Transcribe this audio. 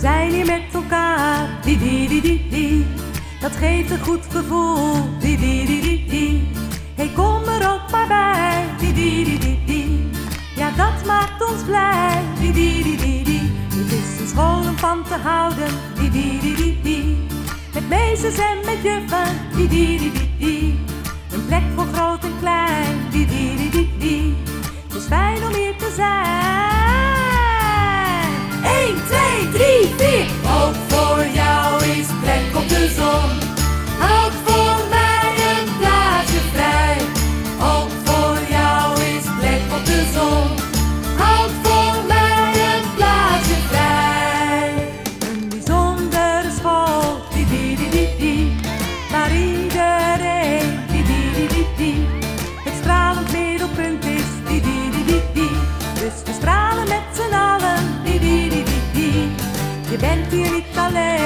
zijn hier met elkaar, die die die die die. Dat geeft een goed gevoel, die die die die die. Hey, kom er ook maar bij, die die die die die. Ja, dat maakt ons blij, die die die die die. Het is een school om van te houden, die die die die die. Met meesters en met juffen, die die die die die. Een plek voor groot en klein, die die die die die. Het is fijn om hier te zijn. 1, 2, 3, 4. Ook voor jou is plek op de zon. Houd voor mij een plaatsje vrij. Ook voor jou is plek op de zon. Houd voor mij een plaatsje vrij. Een bijzondere school, die die die die die. Waar iedereen, die die die die die. Het stralend middelpunt is, die die die die die. Dus we stralen met z'n allen, die die die die die. Je bent hier niet alleen.